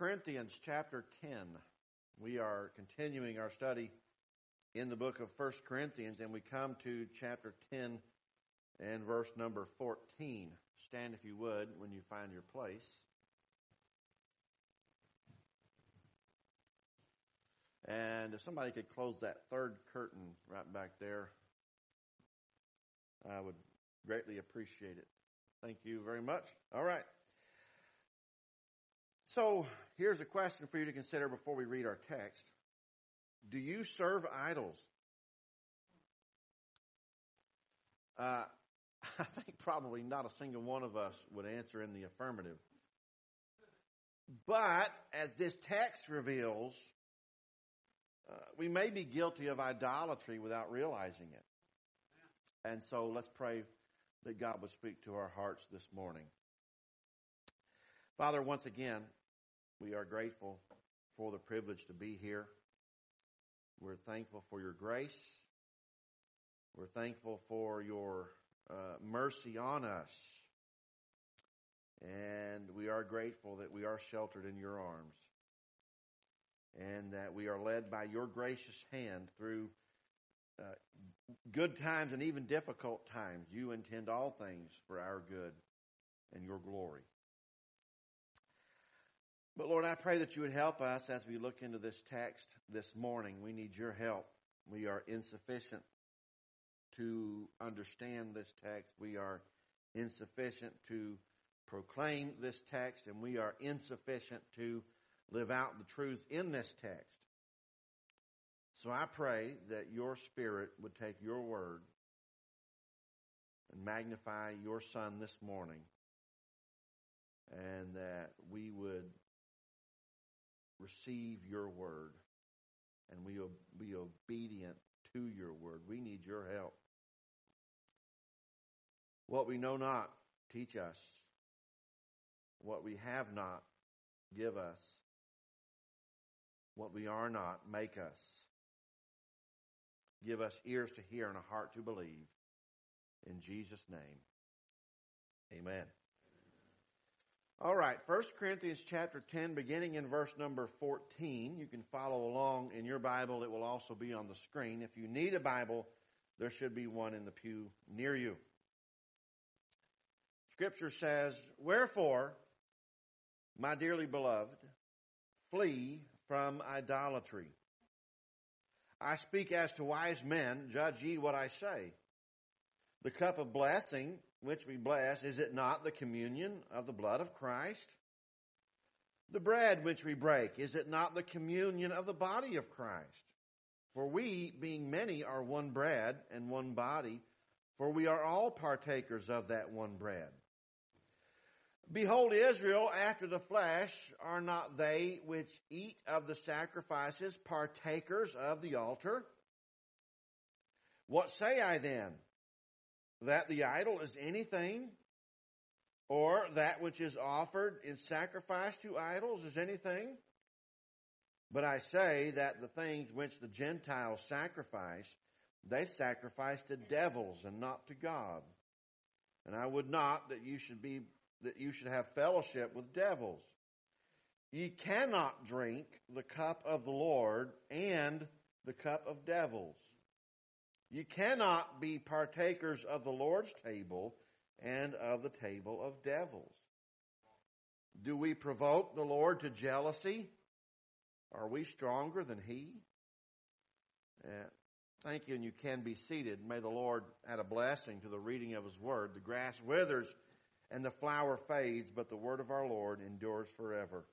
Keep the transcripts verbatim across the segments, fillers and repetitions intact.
Corinthians chapter ten. We are continuing our study in the book of First Corinthians, and we come to chapter ten and verse number fourteen. Stand, if you would, when you find your place. And if somebody could close that third curtain right back there, I would greatly appreciate it. Thank you very much. All right. So here's a question for you to consider before we read our text. Do you serve idols? Uh, I think probably not a single one of us would answer in the affirmative. But as this text reveals, uh, we may be guilty of idolatry without realizing it. And so let's pray that God would speak to our hearts this morning. Father, once again, we are grateful for the privilege to be here. We're thankful for your grace. We're thankful for your uh, mercy on us. And we are grateful that we are sheltered in your arms. And that we are led by your gracious hand through uh, good times and even difficult times. You intend all things for our good and your glory. But Lord, I pray that you would help us as we look into this text this morning. We need your help. We are insufficient to understand this text. We are insufficient to proclaim this text, and we are insufficient to live out the truths in this text. So I pray that your Spirit would take your word and magnify your Son this morning, and that we would receive your word, and we will be obedient to your word. We need your help. What we know not, teach us. What we have not, give us. What we are not, make us. Give us ears to hear and a heart to believe. In Jesus' name, amen. All right, First Corinthians chapter ten, beginning in verse number fourteen. You can follow along in your Bible. It will also be on the screen. If you need a Bible, there should be one in the pew near you. Scripture says, "Wherefore, my dearly beloved, flee from idolatry. I speak as to wise men, judge ye what I say. The cup of blessing which we bless, is it not the communion of the blood of Christ? The bread which we break, is it not the communion of the body of Christ? For we, being many, are one bread and one body, for we are all partakers of that one bread. Behold, Israel, after the flesh, are not they which eat of the sacrifices partakers of the altar? What say I then? That the idol is anything, or that which is offered in sacrifice to idols is anything? But I say that the things which the Gentiles sacrifice, they sacrifice to devils and not to God. And I would not that you should be that you should have fellowship with devils. Ye cannot drink the cup of the Lord and the cup of devils. You cannot be partakers of the Lord's table and of the table of devils. Do we provoke the Lord to jealousy? Are we stronger than He?" Uh, thank you, and you can be seated. May the Lord add a blessing to the reading of His word. The grass withers and the flower fades, but the word of our Lord endures forever.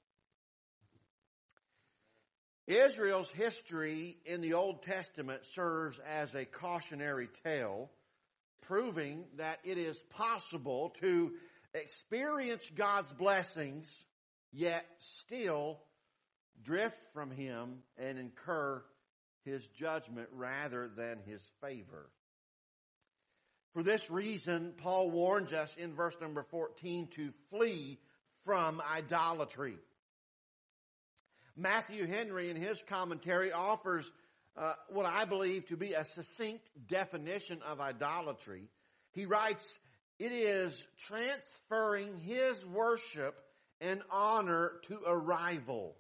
Israel's history in the Old Testament serves as a cautionary tale, proving that it is possible to experience God's blessings, yet still drift from Him and incur His judgment rather than His favor. For this reason, Paul warns us in verse number fourteen to flee from idolatry. Matthew Henry, in his commentary, offers uh, what I believe to be a succinct definition of idolatry. He writes, "It is transferring his worship and honor to a rival.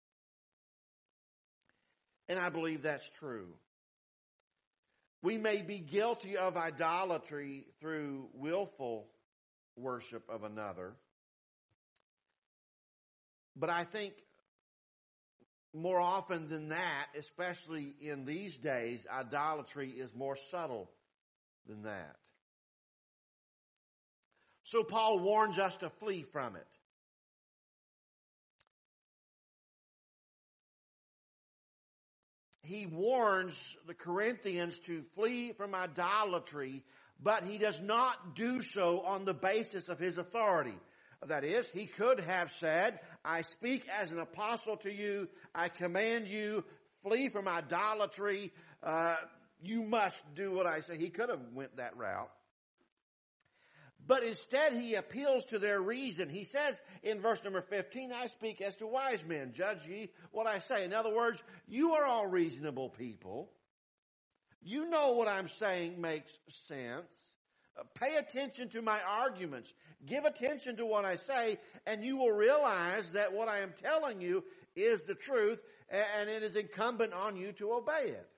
And I believe that's true. We may be guilty of idolatry through willful worship of another. But I think more often than that, especially in these days, idolatry is more subtle than that. So Paul warns us to flee from it. He warns the Corinthians to flee from idolatry, but he does not do so on the basis of his authority. That is, he could have said, I speak as an apostle to you, I command you, flee from idolatry, uh, you must do what I say. He could have went that route. But instead he appeals to their reason. He says in verse number fifteen, I speak as to wise men, judge ye what I say. In other words, you are all reasonable people. You know what I'm saying makes sense. Uh, pay attention to my arguments. Give attention to what I say, and you will realize that what I am telling you is the truth, and it is incumbent on you to obey it.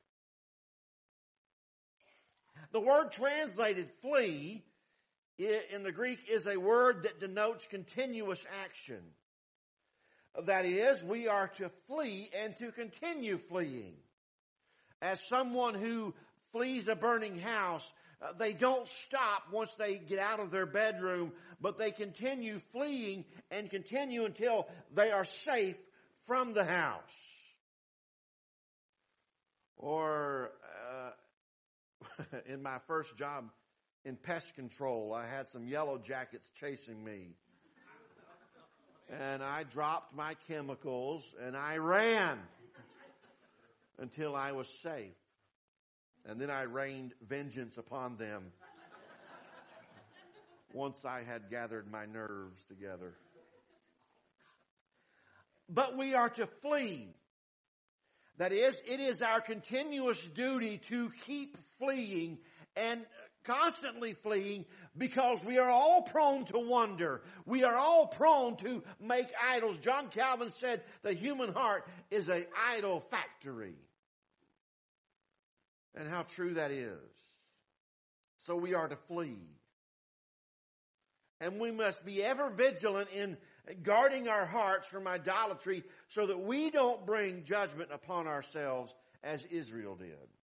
The word translated flee in the Greek is a word that denotes continuous action. That is, we are to flee and to continue fleeing. As someone who flees a burning house, uh, they don't stop once they get out of their bedroom, but they continue fleeing and continue until they are safe from the house. Or uh, in my first job in pest control, I had some yellow jackets chasing me. And I dropped my chemicals and I ran until I was safe. And then I rained vengeance upon them once I had gathered my nerves together. But we are to flee. That is, it is our continuous duty to keep fleeing and constantly fleeing, because we are all prone to wonder. We are all prone to make idols. John Calvin said the human heart is an idol factory. And how true that is. So we are to flee. And we must be ever vigilant in guarding our hearts from idolatry so that we don't bring judgment upon ourselves as Israel did.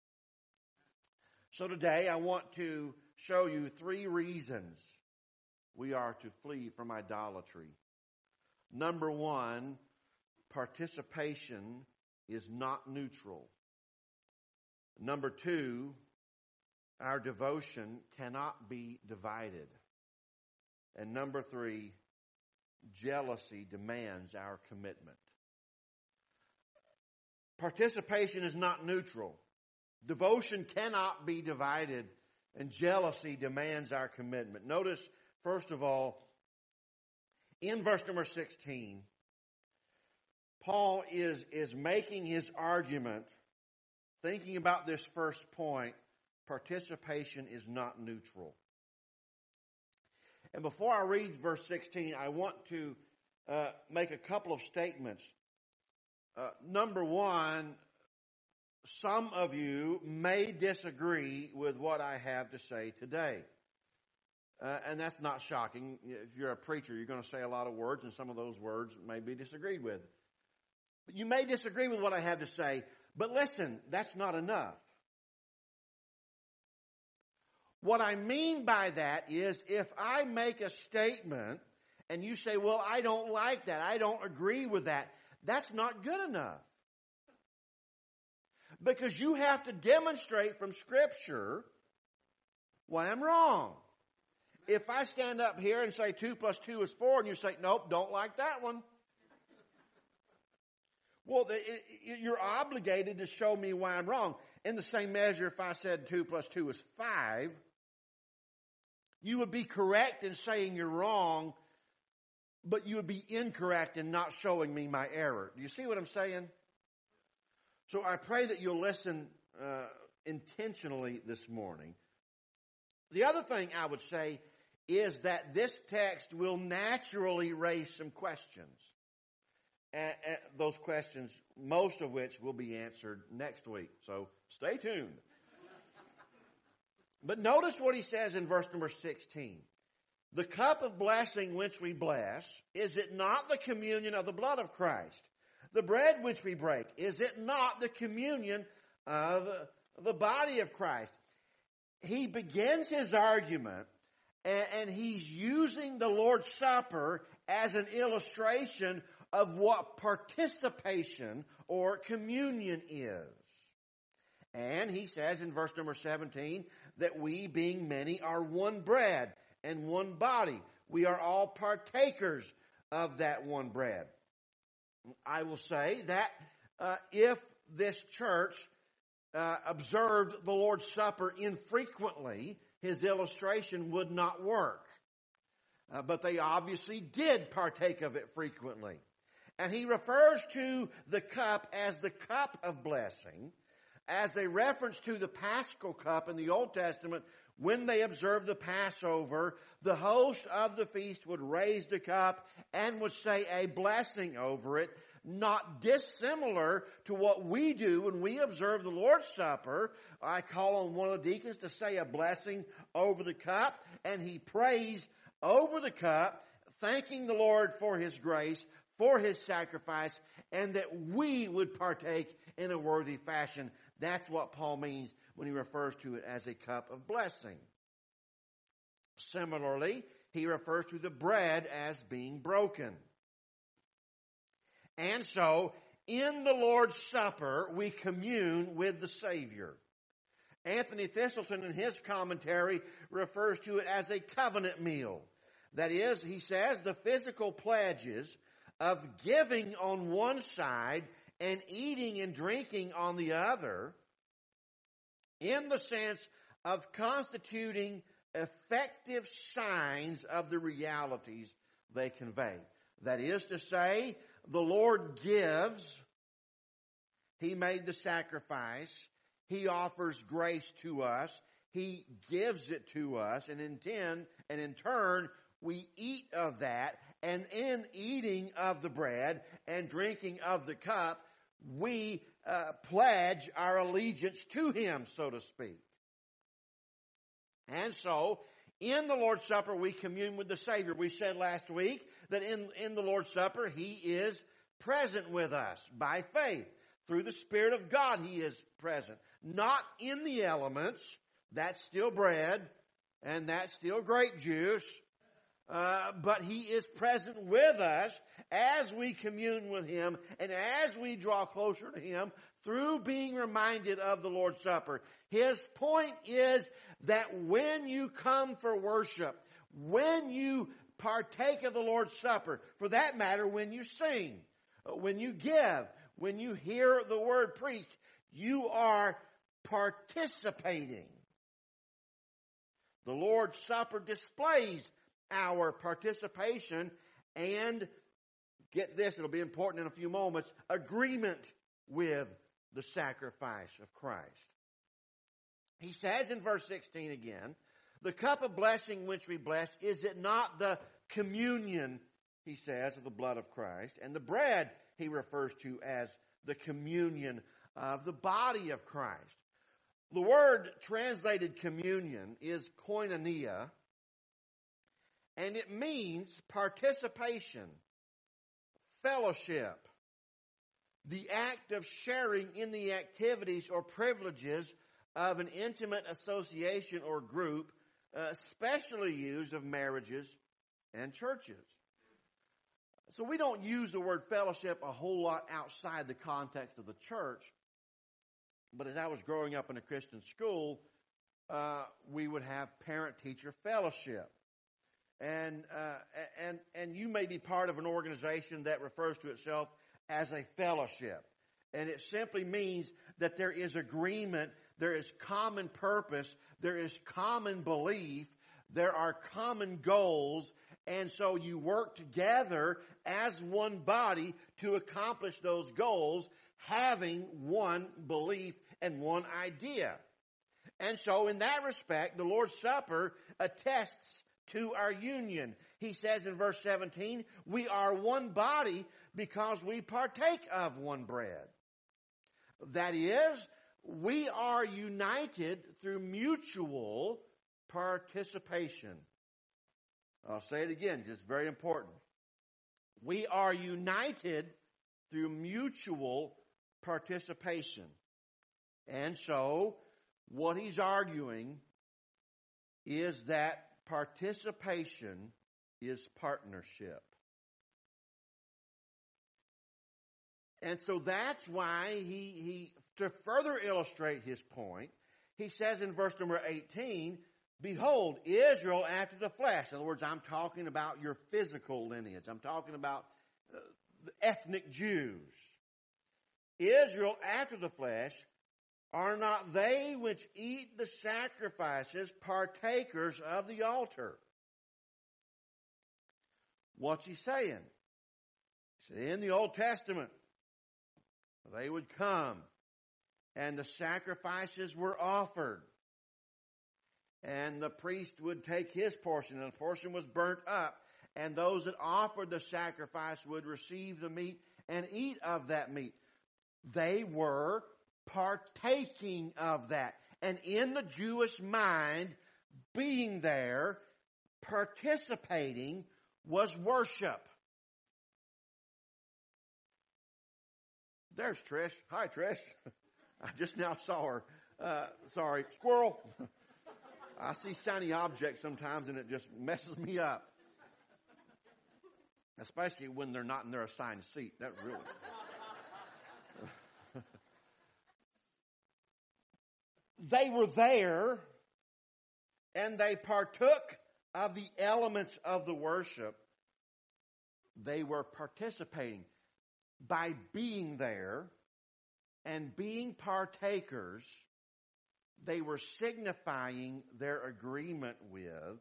So today I want to show you three reasons we are to flee from idolatry. Number one, participation is not neutral. Number two, our devotion cannot be divided. And number three, jealousy demands our commitment. Participation is not neutral. Devotion cannot be divided, and jealousy demands our commitment. Notice, first of all, in verse number sixteen, Paul is, is making his argument, thinking about this first point, participation is not neutral. And before I read verse sixteen, I want to uh, make a couple of statements. Uh, number one, some of you may disagree with what I have to say today. Uh, and that's not shocking. If you're a preacher, you're going to say a lot of words, and some of those words may be disagreed with. But you may disagree with what I have to say, but listen, that's not enough. What I mean by that is if I make a statement and you say, well, I don't like that, I don't agree with that, that's not good enough. Because you have to demonstrate from Scripture why I'm wrong. If I stand up here and say two plus two is four, and you say, nope, don't like that one. Well, you're obligated to show me why I'm wrong. In the same measure, if I said two plus two is five, you would be correct in saying you're wrong, but you would be incorrect in not showing me my error. Do you see what I'm saying? So I pray that you'll listen uh, intentionally this morning. The other thing I would say is that this text will naturally raise some questions. And, and those questions, most of which will be answered next week. So stay tuned. But notice what he says in verse number sixteen. The cup of blessing which we bless, is it not the communion of the blood of Christ? The bread which we break, is it not the communion of the body of Christ? He begins his argument, and, and he's using the Lord's Supper as an illustration of what participation or communion is. And he says in verse number seventeen that we, being many, are one bread and one body. We are all partakers of that one bread. I will say that uh, if this church uh, observed the Lord's Supper infrequently, his illustration would not work. Uh, but they obviously did partake of it frequently. And he refers to the cup as the cup of blessing, as a reference to the Paschal cup in the Old Testament. When they observed the Passover, the host of the feast would raise the cup and would say a blessing over it, not dissimilar to what we do when we observe the Lord's Supper. I call on one of the deacons to say a blessing over the cup, and he prays over the cup, thanking the Lord for his grace, for his sacrifice, and that we would partake in a worthy fashion. That's what Paul means when he refers to it as a cup of blessing. Similarly, he refers to the bread as being broken. And so, in the Lord's Supper, we commune with the Savior. Anthony Thistleton, in his commentary, refers to it as a covenant meal. That is, he says, the physical pledges of giving on one side and eating and drinking on the other, in the sense of constituting effective signs of the realities they convey. That is to say, the Lord gives, he made the sacrifice, he offers grace to us, he gives it to us, and in, ten, and in turn, we eat of that, and in eating of the bread and drinking of the cup, we uh, pledge our allegiance to him, so to speak. And so, in the Lord's Supper, we commune with the Savior. We said last week that in, in the Lord's Supper, he is present with us by faith. Through the Spirit of God, he is present. Not in the elements. That's still bread, and that's still grape juice. Uh, but he is present with us as we commune with him and as we draw closer to him through being reminded of the Lord's Supper. His point is that when you come for worship, when you partake of the Lord's Supper, for that matter, when you sing, when you give, when you hear the word preached, you are participating. The Lord's Supper displays our participation and, get this, it'll be important in a few moments, agreement with the sacrifice of Christ. He says in verse sixteen again, the cup of blessing which we bless, is it not the communion, he says, of the blood of Christ? And the bread he refers to as the communion of the body of Christ. The word translated communion is koinonia, and it means participation, fellowship, the act of sharing in the activities or privileges of an intimate association or group, uh, especially used of marriages and churches. So we don't use the word fellowship a whole lot outside the context of the church. But as I was growing up in a Christian school, uh, we would have parent-teacher fellowship. And, uh, and, and you may be part of an organization that refers to itself as a fellowship. And it simply means that there is agreement, there is common purpose, there is common belief, there are common goals, and so you work together as one body to accomplish those goals, having one belief and one idea. And so in that respect, the Lord's Supper attests to our union. He says in verse seventeen, we are one body because we partake of one bread. That is, we are united through mutual participation. I'll say it again, it's very important. We are united through mutual participation. And so, what he's arguing is that participation is partnership. And so that's why he, he, to further illustrate his point, he says in verse number eighteen, behold, Israel after the flesh. In other words, I'm talking about your physical lineage. I'm talking about uh, the ethnic Jews. Israel after the flesh, are not they which eat the sacrifices partakers of the altar? What's he saying? He said, in the Old Testament, they would come and the sacrifices were offered. And the priest would take his portion, and a portion was burnt up. And those that offered the sacrifice would receive the meat and eat of that meat. They were partaking of that. And in the Jewish mind, being there, participating, was worship. There's Trish. Hi, Trish. I just now saw her. Uh, sorry, squirrel. I see shiny objects sometimes and it just messes me up. Especially when they're not in their assigned seat. That really... They were there and they partook of the elements of the worship. They were participating by being there and being partakers. They were signifying their agreement with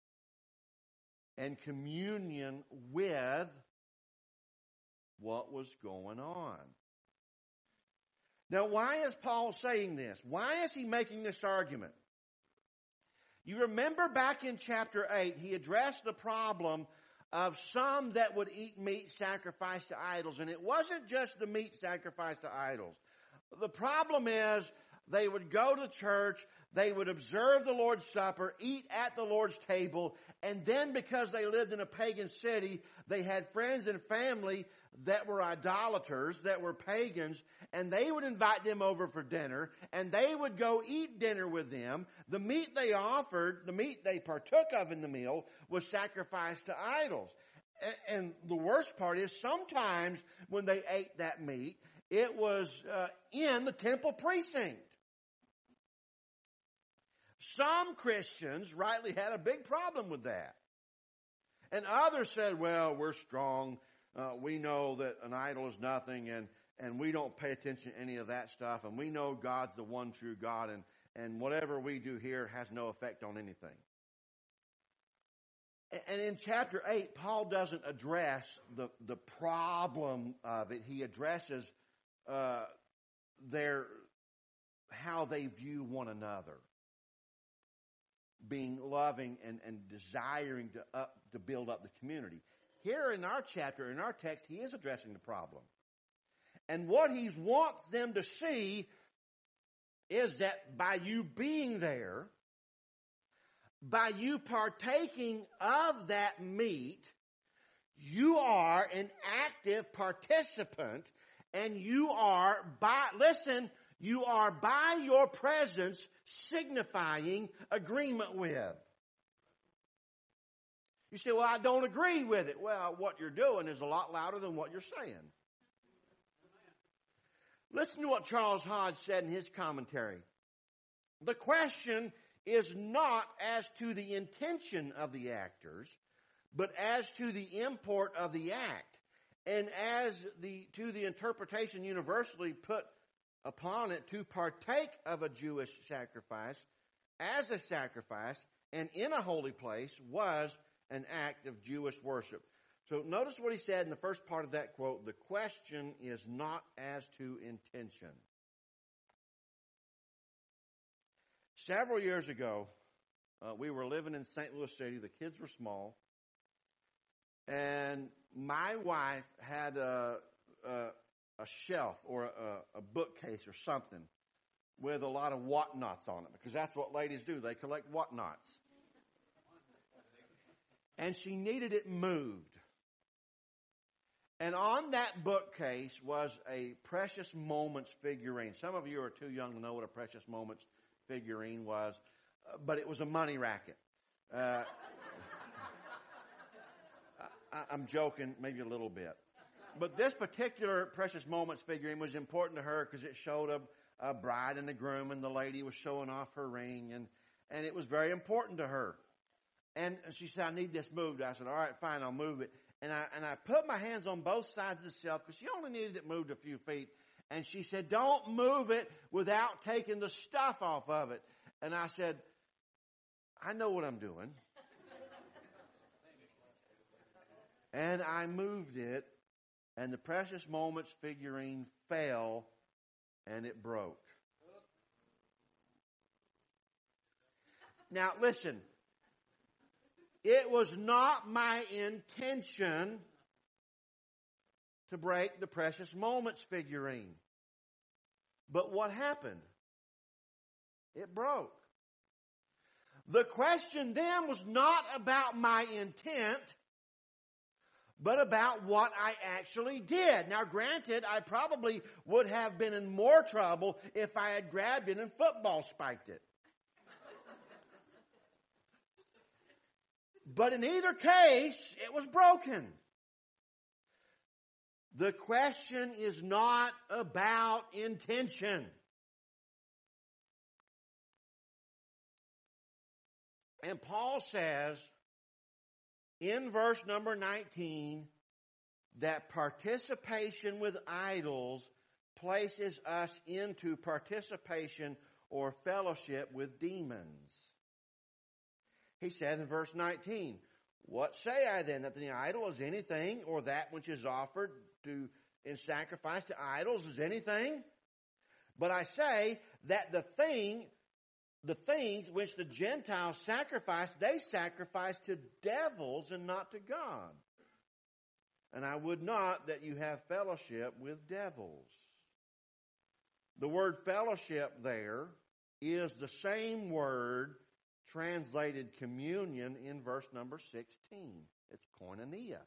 and communion with what was going on. Now, why is Paul saying this? Why is he making this argument? You remember back in chapter eight, he addressed the problem of some that would eat meat sacrificed to idols. And it wasn't just the meat sacrificed to idols. The problem is they would go to church, they would observe the Lord's Supper, eat at the Lord's table, and then because they lived in a pagan city, they had friends and family that were idolaters, that were pagans, and they would invite them over for dinner, and they would go eat dinner with them. The meat they offered, the meat they partook of in the meal, was sacrificed to idols. And the worst part is sometimes when they ate that meat, it was uh, in the temple precinct. Some Christians rightly had a big problem with that. And others said, well, we're strong. Uh, we know that an idol is nothing, and, and we don't pay attention to any of that stuff. And we know God's the one true God, and, and whatever we do here has no effect on anything. And in chapter eight, Paul doesn't address the, the problem of it. He addresses uh, their how they view one another. Being loving and, and desiring to up to build up the community. Here in our chapter, in our text, he is addressing the problem. And what he wants them to see is that by you being there, by you partaking of that meat, you are an active participant, and you are, by, listen, you are by your presence signifying agreement with. You say, well, I don't agree with it. Well, what you're doing is a lot louder than what you're saying. Listen to what Charles Hodge said in his commentary. The question is not as to the intention of the actors, but as to the import of the act, and as the to the interpretation universally put upon it to partake of a Jewish sacrifice as a sacrifice and in a holy place was an act of Jewish worship. So notice what he said in the first part of that quote. The question is not as to intention. Several years ago, Uh, we were living in Saint Louis City. The kids were small. And my wife had a, a, a shelf or a, a bookcase or something with a lot of whatnots on it, because that's what ladies do. They collect whatnots. And she needed it moved. And on that bookcase was a Precious Moments figurine. Some of you are too young to know what a Precious Moments figurine was, uh, but it was a money racket. Uh, I, I'm joking, maybe a little bit. But this particular Precious Moments figurine was important to her because it showed a, a bride and a groom, and the lady was showing off her ring, and, and it was very important to her. And she said, I need this moved. I said, all right, fine, I'll move it. And I, and I put my hands on both sides of the shelf because she only needed it moved a few feet. And she said, don't move it without taking the stuff off of it. And I said, I know what I'm doing. And I moved it, and the Precious Moments figurine fell, and it broke. Now, listen. It was not my intention to break the Precious Moments figurine. But what happened? It broke. The question then was not about my intent, but about what I actually did. Now, granted, I probably would have been in more trouble if I had grabbed it and football spiked it. But in either case, it was broken. The question is not about intention. And Paul says in verse number nineteen that participation with idols places us into participation or fellowship with demons. He said in verse nineteen, what say I then, that the idol is anything, or that which is offered to in sacrifice to idols is anything? But I say that the thing, the things which the Gentiles sacrifice, they sacrifice to devils and not to God. And I would not that you have fellowship with devils. The word fellowship there is the same word translated communion in verse number sixteen. It's koinonia.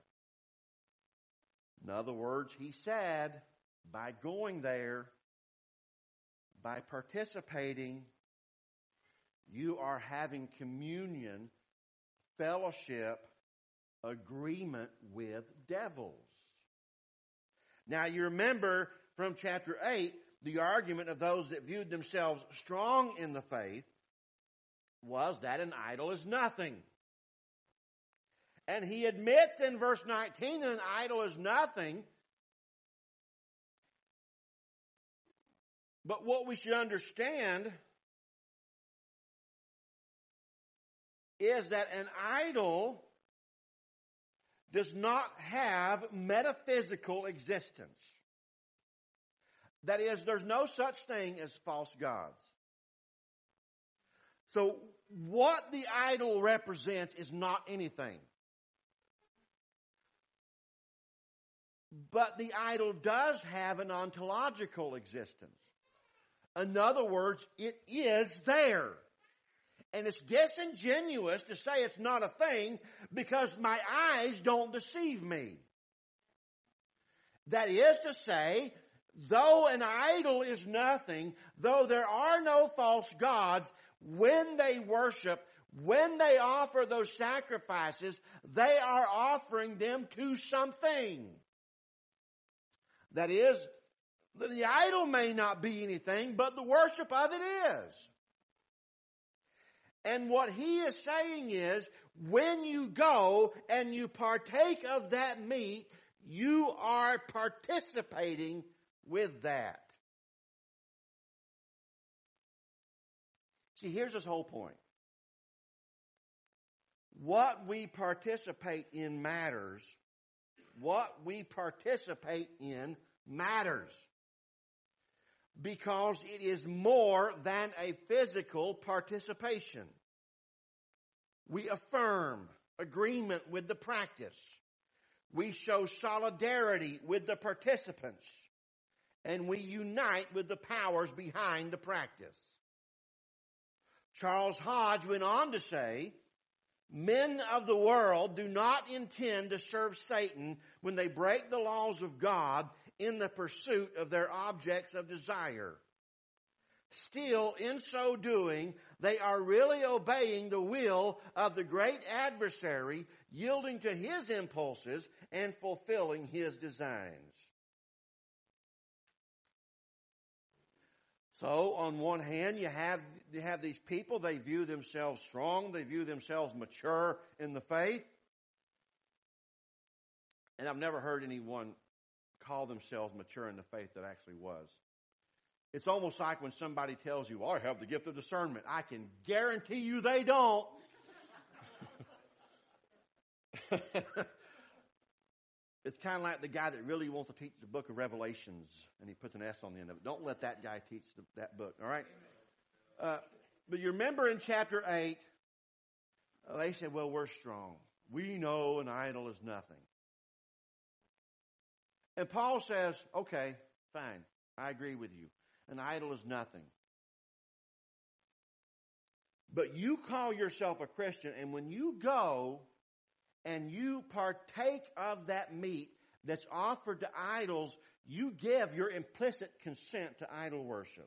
In other words, he said, by going there, by participating, you are having communion, fellowship, agreement with devils. Now you remember from chapter eight, the argument of those that viewed themselves strong in the faith was that an idol is nothing. And he admits in verse nineteen that an idol is nothing. But what we should understand is that an idol does not have metaphysical existence. That is, there's no such thing as false gods. So what the idol represents is not anything. But the idol does have an ontological existence. In other words, it is there. And it's disingenuous to say it's not a thing because my eyes don't deceive me. That is to say, though an idol is nothing, though there are no false gods, when they worship, when they offer those sacrifices, they are offering them to something. That is, the idol may not be anything, but the worship of it is. And what he is saying is, when you go and you partake of that meat, you are participating with that. See, here's his whole point. What we participate in matters. What we participate in matters. Because it is more than a physical participation. We affirm agreement with the practice. We show solidarity with the participants. And we unite with the powers behind the practice. Charles Hodge went on to say, men of the world do not intend to serve Satan when they break the laws of God in the pursuit of their objects of desire. Still, in so doing, they are really obeying the will of the great adversary, yielding to his impulses and fulfilling his designs. So, on one hand, you have, you have these people, they view themselves strong, they view themselves mature in the faith. And I've never heard anyone call themselves mature in the faith that actually was. It's almost like when somebody tells you, oh, I have the gift of discernment. I can guarantee you they don't. It's kind of like the guy that really wants to teach the book of Revelations, and he puts an S on the end of it. Don't let that guy teach the, that book, all right? Uh, but you remember in chapter eight, uh, they said, well, we're strong. We know an idol is nothing. And Paul says, okay, fine, I agree with you. An idol is nothing. But you call yourself a Christian, and when you go and you partake of that meat that's offered to idols, you give your implicit consent to idol worship.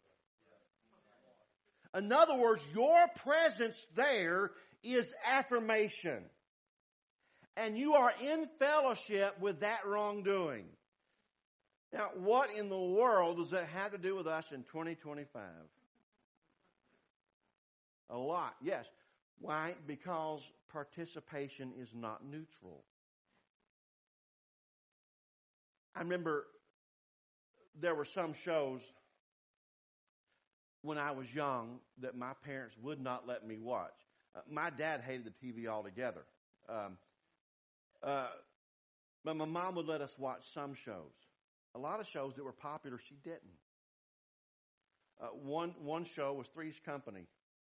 In other words, your presence there is affirmation. And you are in fellowship with that wrongdoing. Now, what in the world does that have to do with us in twenty twenty-five? A lot, yes. Why? Because participation is not neutral. I remember there were some shows when I was young that my parents would not let me watch. Uh, my dad hated the T V altogether. Um, uh, but my mom would let us watch some shows. A lot of shows that were popular, she didn't. Uh, one, one show was Three's Company.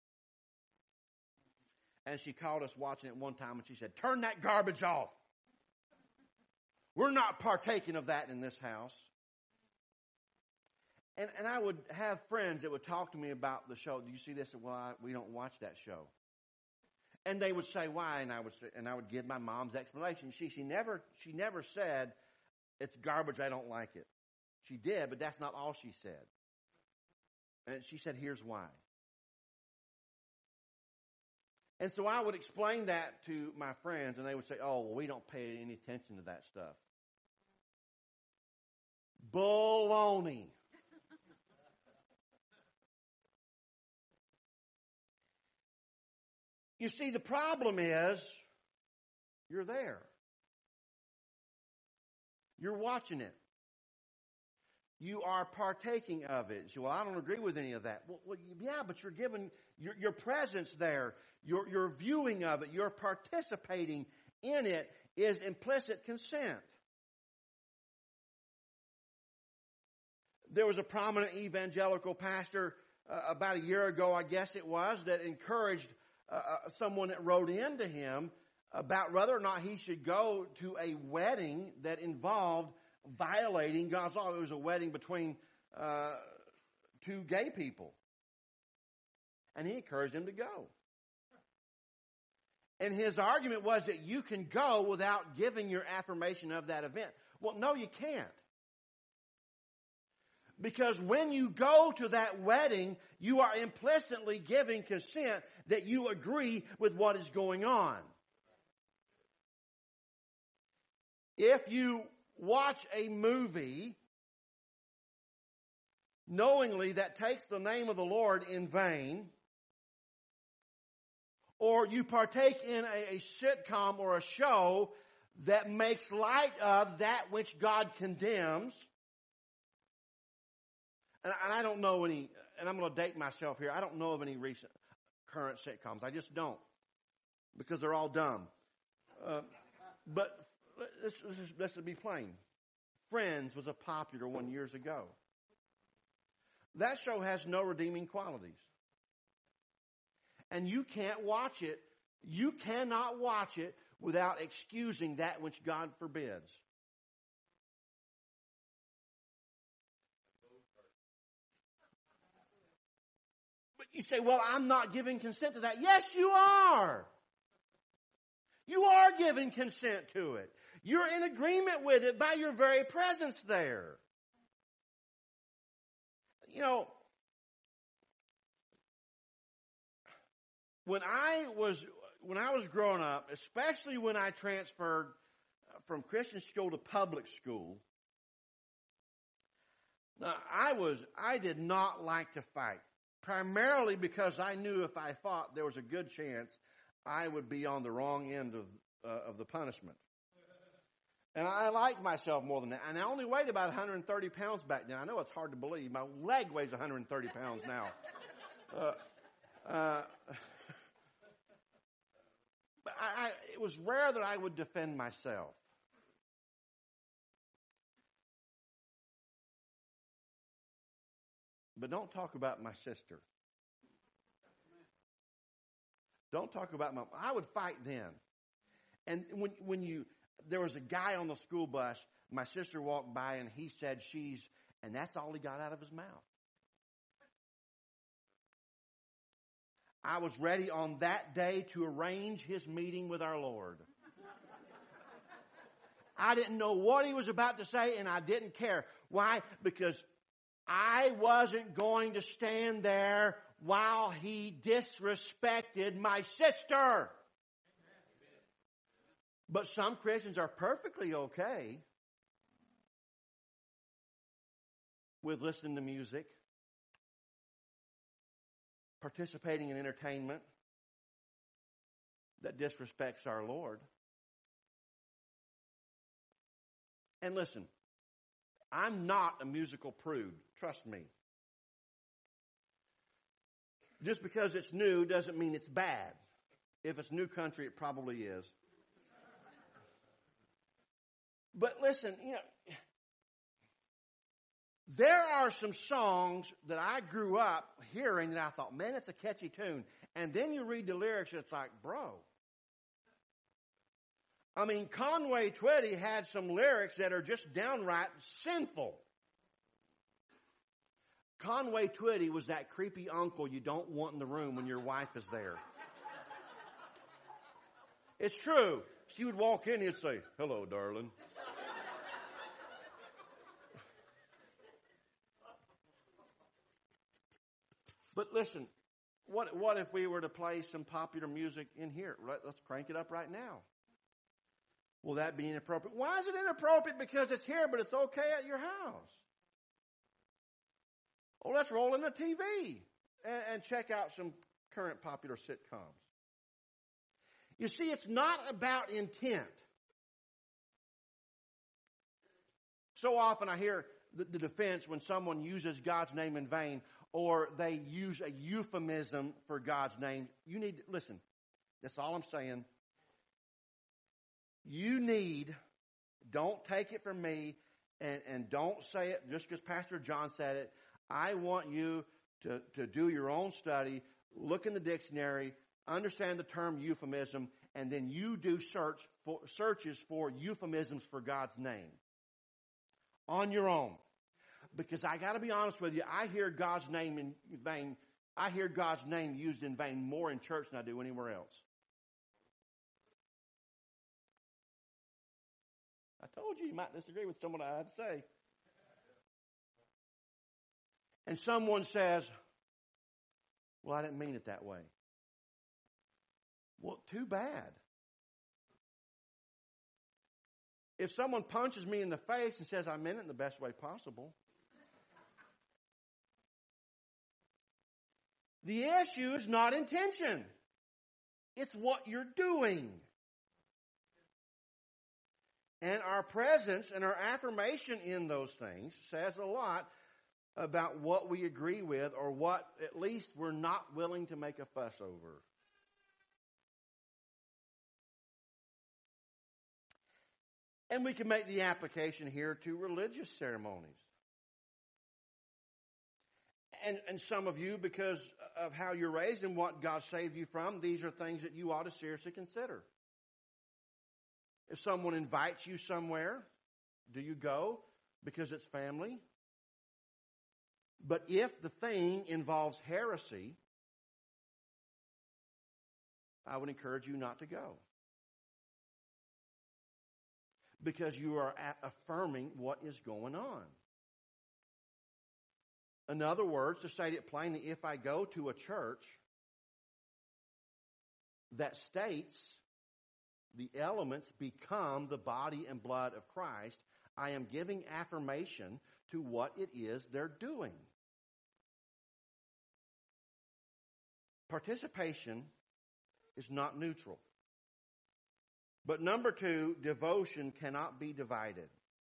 And she caught us watching it one time and she said, turn that garbage off. We're not partaking of that in this house. And, and I would have friends that would talk to me about the show. Do you see this? Well, I, we don't watch that show. And they would say, why? And I would say, and I would give my mom's explanation. She, she never, she never said, it's garbage, I don't like it. She did, but that's not all she said. And she said, here's why. And so I would explain that to my friends, and they would say, oh, well, we don't pay any attention to that stuff. Baloney. You see, the problem is, you're there. You're watching it. You are partaking of it. You say, well, I don't agree with any of that. Well, well yeah, but you're given your, your presence there. Your, your viewing of it, your participating in it is implicit consent. There was a prominent evangelical pastor uh, about a year ago, I guess it was, that encouraged uh, someone that wrote in to him about whether or not he should go to a wedding that involved violating God's law. It was a wedding between uh, two gay people. And he encouraged him to go. And his argument was that you can go without giving your affirmation of that event. Well, no, you can't. Because when you go to that wedding, you are implicitly giving consent that you agree with what is going on. If you watch a movie knowingly that takes the name of the Lord in vain, or you partake in a, a sitcom or a show that makes light of that which God condemns, and, and I don't know any, and I'm going to date myself here, I don't know of any recent current sitcoms. I just don't, because they're all dumb. Uh, but let's, let's, let's be plain. Friends was a popular one years ago. That show has no redeeming qualities. And you can't watch it You cannot watch it without excusing that which God forbids. But you say, well, I'm not giving consent to that. Yes, you are. You are giving consent to it. You're in agreement with it by your very presence there. You know, when I was when I was growing up, especially when I transferred from Christian school to public school, now I was I did not like to fight. Primarily because I knew if I fought, there was a good chance I would be on the wrong end of uh, of the punishment. And I liked myself more than that. And I only weighed about one hundred thirty pounds back then. I know it's hard to believe. My leg weighs one hundred thirty pounds now. Uh, uh, but I, I, it was rare that I would defend myself. But don't talk about my sister. Don't talk about my... I would fight then. And when when you... There was a guy on the school bus, my sister walked by and he said she's... And that's all he got out of his mouth. I was ready on that day to arrange his meeting with our Lord. I didn't know what he was about to say and I didn't care. Why? Because I wasn't going to stand there while he disrespected my sister. But some Christians are perfectly okay with listening to music, participating in entertainment that disrespects our Lord. And listen, I'm not a musical prude. Trust me. Just because it's new doesn't mean it's bad. If it's new country, it probably is. But listen, you know, there are some songs that I grew up hearing that I thought, man, it's a catchy tune. And then you read the lyrics, and it's like, bro. I mean, Conway Twitty had some lyrics that are just downright sinful. Conway Twitty was that creepy uncle you don't want in the room when your wife is there. It's true. She would walk in and he'd say, hello, darling. But listen, what, what if we were to play some popular music in here? Let's crank it up right now. Will that be inappropriate? Why is it inappropriate? Because it's here, but it's okay at your house. Oh, let's roll in the T V and, and check out some current popular sitcoms. You see, it's not about intent. So often I hear the, the defense when someone uses God's name in vain, or they use a euphemism for God's name. You need, listen, that's all I'm saying. You need, don't take it from me, and, and don't say it just because Pastor John said it. I want you to, to do your own study, look in the dictionary, understand the term euphemism, and then you do search for, searches for euphemisms for God's name on your own. Because I got to be honest with you, I hear God's name in vain. I hear God's name used in vain more in church than I do anywhere else. I told you you might disagree with someone I had to say. And someone says, well, I didn't mean it that way. Well, too bad. If someone punches me in the face and says I meant it in the best way possible, the issue is not intention. It's what you're doing. And our presence and our affirmation in those things says a lot about what we agree with or what at least we're not willing to make a fuss over. And we can make the application here to religious ceremonies. And, and some of you, because of how you're raised and what God saved you from, these are things that you ought to seriously consider. If someone invites you somewhere, do you go because it's family? But if the thing involves heresy, I would encourage you not to go. Because you are affirming what is going on. In other words, to say it plainly, if I go to a church that states the elements become the body and blood of Christ, I am giving affirmation to what it is they're doing. Participation is not neutral. But number two, devotion cannot be divided.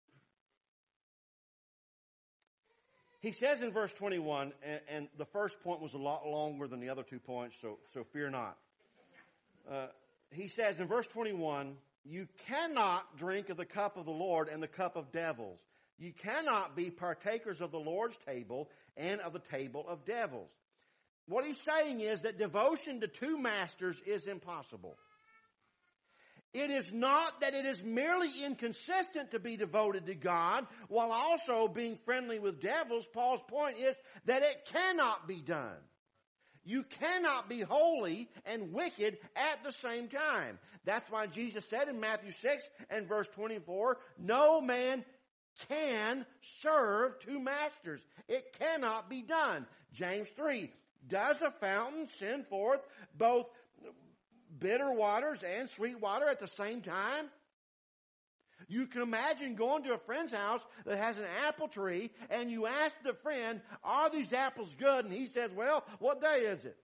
He says in verse twenty-one, and, and the first point was a lot longer than the other two points, so, so fear not. Uh, he says in verse twenty-one, you cannot drink of the cup of the Lord and the cup of devils. You cannot be partakers of the Lord's table and of the table of devils. What he's saying is that devotion to two masters is impossible. It is not that it is merely inconsistent to be devoted to God while also being friendly with devils. Paul's point is that it cannot be done. You cannot be holy and wicked at the same time. That's why Jesus said in Matthew six and verse twenty-four, no man can serve two masters. It cannot be done. James three, does a fountain send forth both bitter waters and sweet water at the same time? You can imagine going to a friend's house that has an apple tree and you ask the friend, are these apples good? And he says, well, what day is it?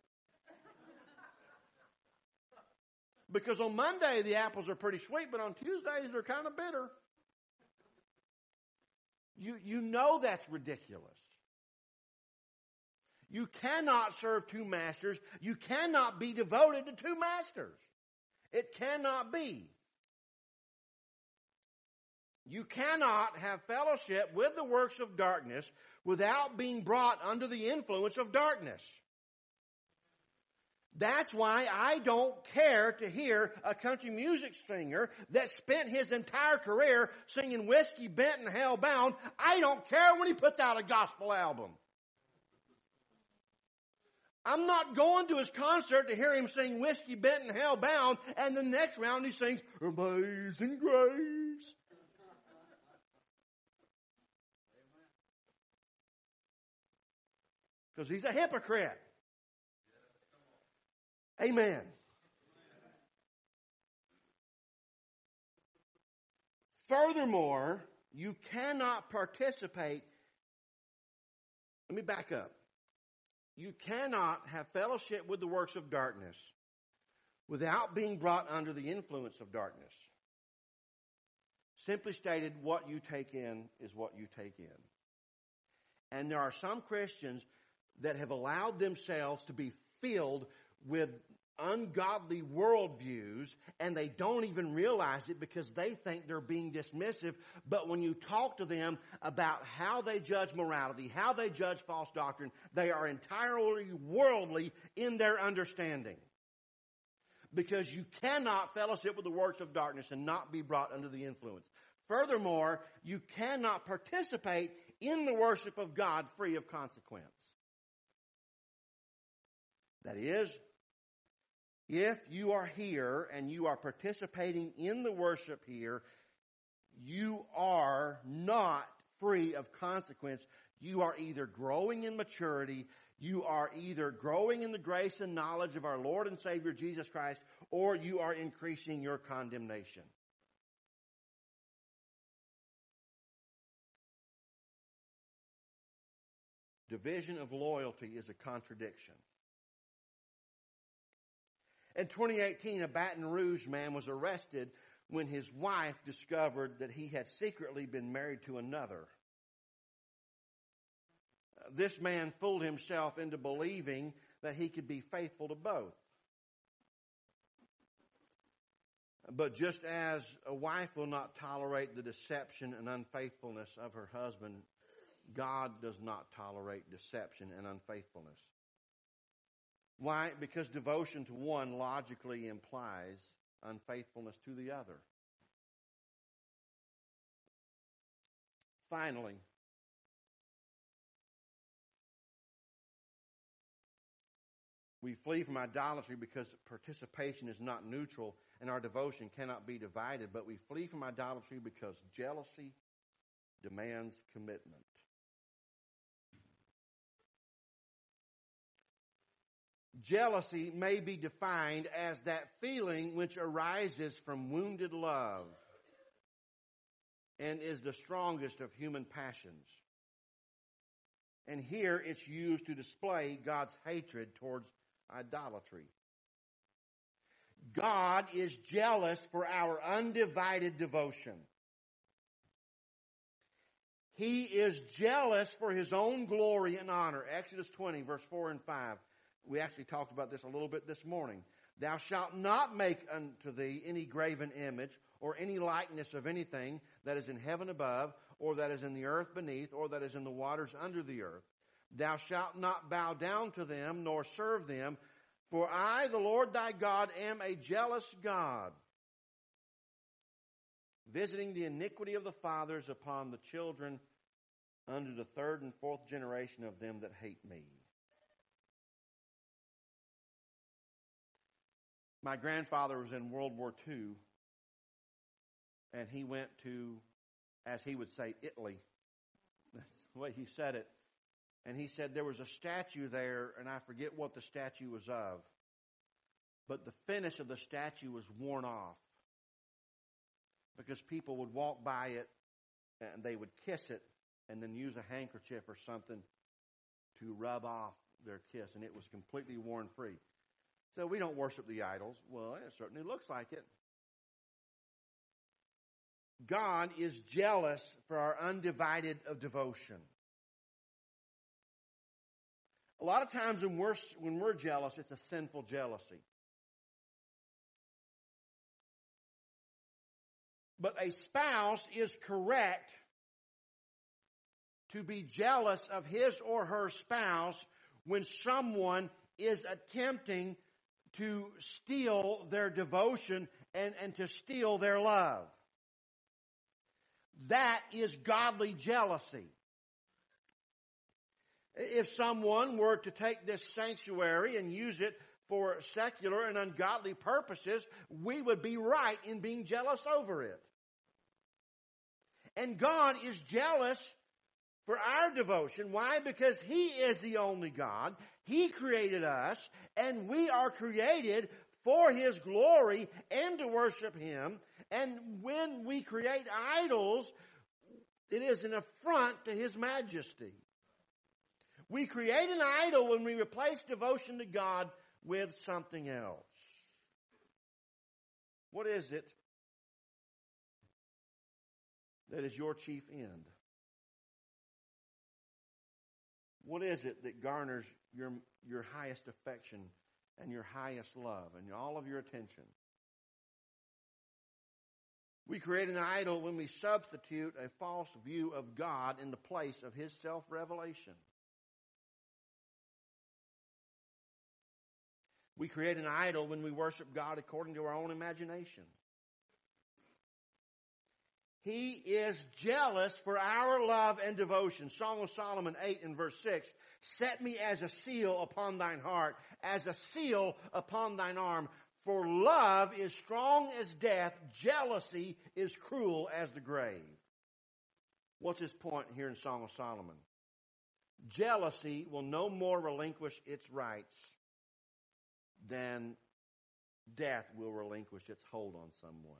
Because on Monday the apples are pretty sweet, but on Tuesdays they're kind of bitter. You, you know that's ridiculous. You cannot serve two masters. You cannot be devoted to two masters. It cannot be. You cannot have fellowship with the works of darkness without being brought under the influence of darkness. That's why I don't care to hear a country music singer that spent his entire career singing Whiskey Bent and Hellbound. I don't care when he puts out a gospel album. I'm not going to his concert to hear him sing Whiskey Bent and Hellbound, and the next round he sings Amazing Grace. Because he's a hypocrite. Amen. Furthermore, you cannot participate. Let me back up. You cannot have fellowship with the works of darkness without being brought under the influence of darkness. Simply stated, what you take in is what you take in. And there are some Christians that have allowed themselves to be filled with ungodly worldviews, and they don't even realize it because they think they're being dismissive. But when you talk to them about how they judge morality, how they judge false doctrine, they are entirely worldly in their understanding. Because you cannot fellowship with the works of darkness and not be brought under the influence. Furthermore, you cannot participate in the worship of God free of consequence. That is, if you are here and you are participating in the worship here, you are not free of consequence. You are either growing in maturity, you are either growing in the grace and knowledge of our Lord and Savior Jesus Christ, or you are increasing your condemnation. Division of loyalty is a contradiction. In twenty eighteen, a Baton Rouge man was arrested when his wife discovered that he had secretly been married to another. This man fooled himself into believing that he could be faithful to both. But just as a wife will not tolerate the deception and unfaithfulness of her husband, God does not tolerate deception and unfaithfulness. Why? Because devotion to one logically implies unfaithfulness to the other. Finally, we flee from idolatry because participation is not neutral and our devotion cannot be divided, but we flee from idolatry because jealousy demands commitment. Jealousy may be defined as that feeling which arises from wounded love and is the strongest of human passions. And here it's used to display God's hatred towards idolatry. God is jealous for our undivided devotion. He is jealous for His own glory and honor. Exodus twenty, verse four and five. We actually talked about this a little bit this morning. Thou shalt not make unto thee any graven image or any likeness of anything that is in heaven above, or that is in the earth beneath, or that is in the waters under the earth. Thou shalt not bow down to them, nor serve them, for I, the Lord thy God, am a jealous God, visiting the iniquity of the fathers upon the children unto the third and fourth generation of them that hate me. My grandfather was in World War Two, and he went to, as he would say, Italy. That's the way he said it. And he said there was a statue there, and I forget what the statue was of, but the finish of the statue was worn off because people would walk by it, and they would kiss it, and then use a handkerchief or something to rub off their kiss, and it was completely worn free. So we don't worship the idols. Well, it certainly looks like it. God is jealous for our undivided of devotion. A lot of times when we're, when we're jealous, it's a sinful jealousy. But a spouse is correct to be jealous of his or her spouse when someone is attempting to steal their devotion and, and to steal their love. That is godly jealousy. If someone were to take this sanctuary and use it for secular and ungodly purposes, we would be right in being jealous over it. And God is jealous for our devotion. Why? Because He is the only God. He created us, and we are created for His glory and to worship Him. And when we create idols, it is an affront to His majesty. We create an idol when we replace devotion to God with something else. What is it that is your chief end? What is it that garners your, your highest affection and your highest love and all of your attention? We create an idol when we substitute a false view of God in the place of His self-revelation. We create an idol when we worship God according to our own imagination. He is jealous for our love and devotion. Song of Solomon eight and verse six. Set me as a seal upon thine heart, as a seal upon thine arm. For love is strong as death, jealousy is cruel as the grave. What's his point here in Song of Solomon? Jealousy will no more relinquish its rights than death will relinquish its hold on someone.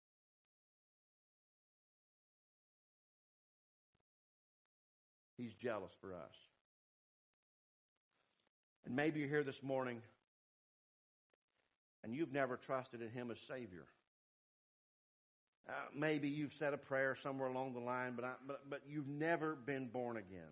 He's jealous for us. And maybe you're here this morning and you've never trusted in Him as Savior. Uh, maybe you've said a prayer somewhere along the line, but, I, but, but you've never been born again.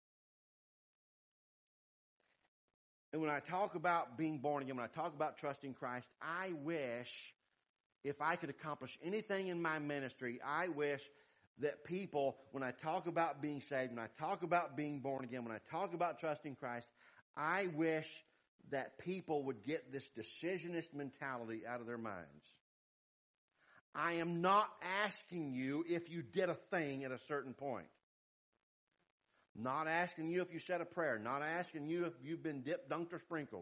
And when I talk about being born again, when I talk about trusting Christ, I wish if I could accomplish anything in my ministry, I wish that people, when I talk about being saved, when I talk about being born again, when I talk about trusting Christ, I wish that people would get this decisionist mentality out of their minds. I am not asking you if you did a thing at a certain point. Not asking you if you said a prayer. Not asking you if you've been dipped, dunked, or sprinkled.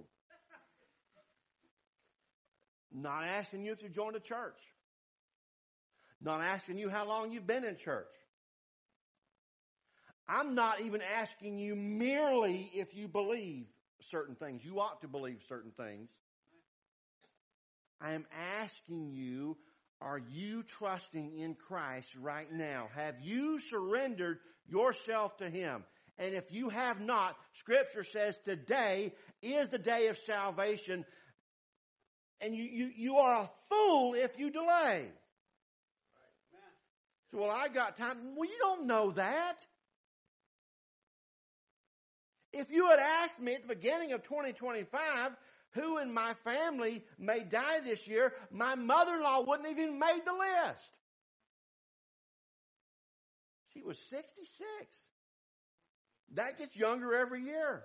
Not asking you if you joined a church. Not asking you how long you've been in church. I'm not even asking you merely if you believe certain things. You ought to believe certain things. I am asking you, are you trusting in Christ right now? Have you surrendered yourself to Him? And if you have not, Scripture says today is the day of salvation. And you, you, you are a fool if you delay. So, well, I got time. Well, you don't know that. If you had asked me at the beginning of twenty twenty-five who in my family may die this year, my mother-in-law wouldn't have even made the list. She was sixty-six. That gets younger every year.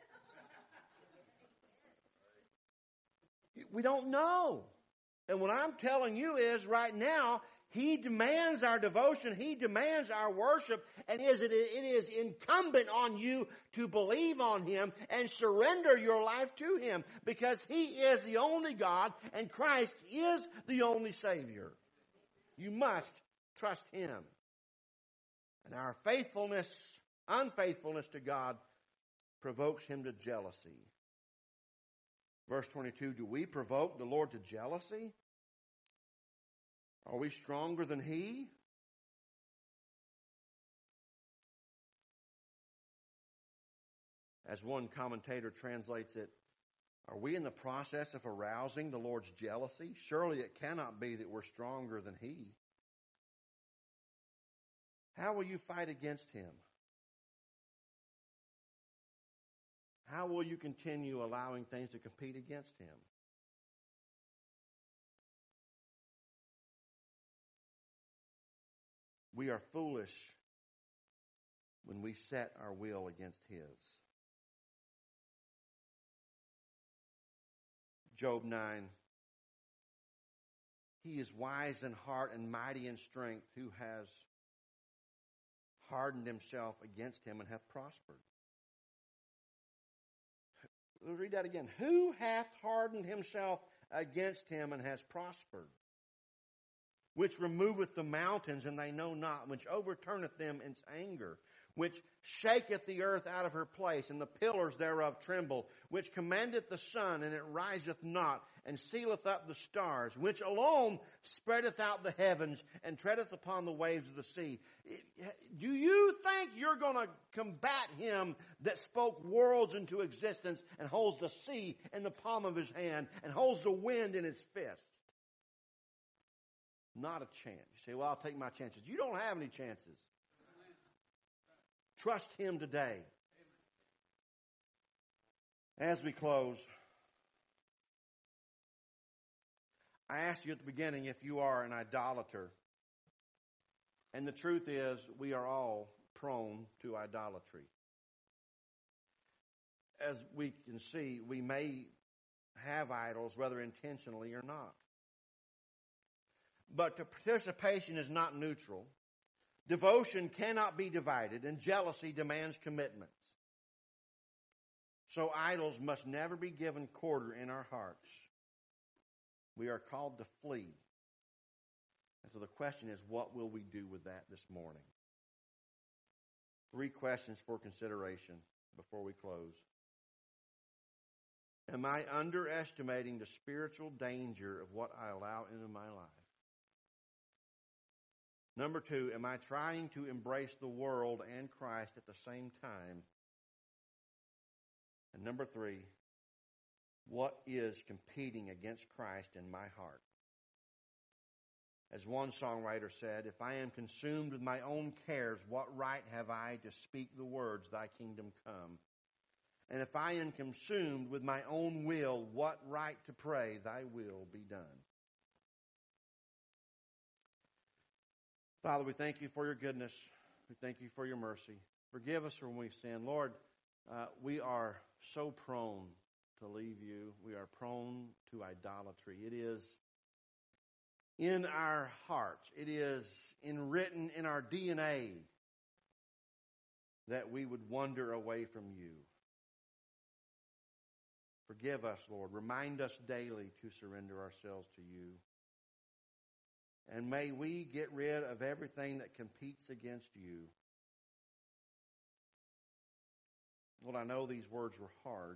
We don't know. And what I'm telling you is right now, He demands our devotion. He demands our worship. And it is, it is incumbent on you to believe on Him and surrender your life to Him, because He is the only God and Christ is the only Savior. You must trust Him. And our faithfulness, unfaithfulness to God provokes Him to jealousy. Verse twenty-two, do we provoke the Lord to jealousy? Are we stronger than He? As one commentator translates it, are we in the process of arousing the Lord's jealousy? Surely it cannot be that we're stronger than He. How will you fight against Him? How will you continue allowing things to compete against Him? We are foolish when we set our will against His. Job nine. He is wise in heart and mighty in strength, who has hardened himself against Him and hath prospered. Let's read that again. Who hath hardened himself against Him and has prospered? Which removeth the mountains, and they know not, which overturneth them in anger, which shaketh the earth out of her place, and the pillars thereof tremble, which commandeth the sun, and it riseth not, and sealeth up the stars, which alone spreadeth out the heavens, and treadeth upon the waves of the sea. Do you think you're going to combat Him that spoke worlds into existence and holds the sea in the palm of His hand and holds the wind in His fist? Not a chance. You say, well, I'll take my chances. You don't have any chances. Trust Him today. As we close, I asked you at the beginning if you are an idolater. And the truth is, we are all prone to idolatry. As we can see, we may have idols, whether intentionally or not. But the participation is not neutral. Devotion cannot be divided, and jealousy demands commitments. So idols must never be given quarter in our hearts. We are called to flee. And so the question is, what will we do with that this morning? Three questions for consideration before we close. Am I underestimating the spiritual danger of what I allow into my life? Number two, am I trying to embrace the world and Christ at the same time? And number three, what is competing against Christ in my heart? As one songwriter said, if I am consumed with my own cares, what right have I to speak the words, thy kingdom come? And if I am consumed with my own will, what right to pray, thy will be done? Father, we thank you for your goodness. We thank you for your mercy. Forgive us when we sin. Lord, uh, we are so prone to leave you. We are prone to idolatry. It is in our hearts. It is enwritten in our D N A that we would wander away from you. Forgive us, Lord. Remind us daily to surrender ourselves to you. And may we get rid of everything that competes against you. Lord, I know these words were hard,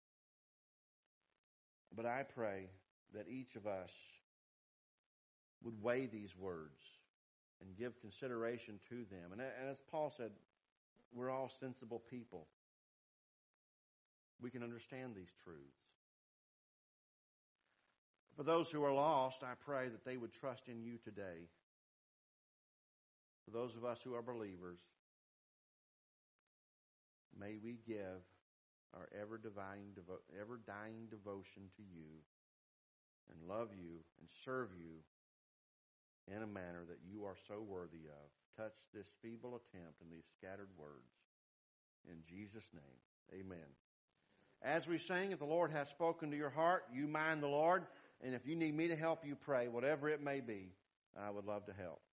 but I pray that each of us would weigh these words and give consideration to them. And as Paul said, we're all sensible people. We can understand these truths. For those who are lost, I pray that they would trust in you today. For those of us who are believers, may we give our ever-dying devo- ever-dying devotion to you and love you and serve you in a manner that you are so worthy of. Touch this feeble attempt and these scattered words. In Jesus' name, amen. As we sing, if the Lord has spoken to your heart, you mind the Lord. And if you need me to help you pray, whatever it may be, I would love to help.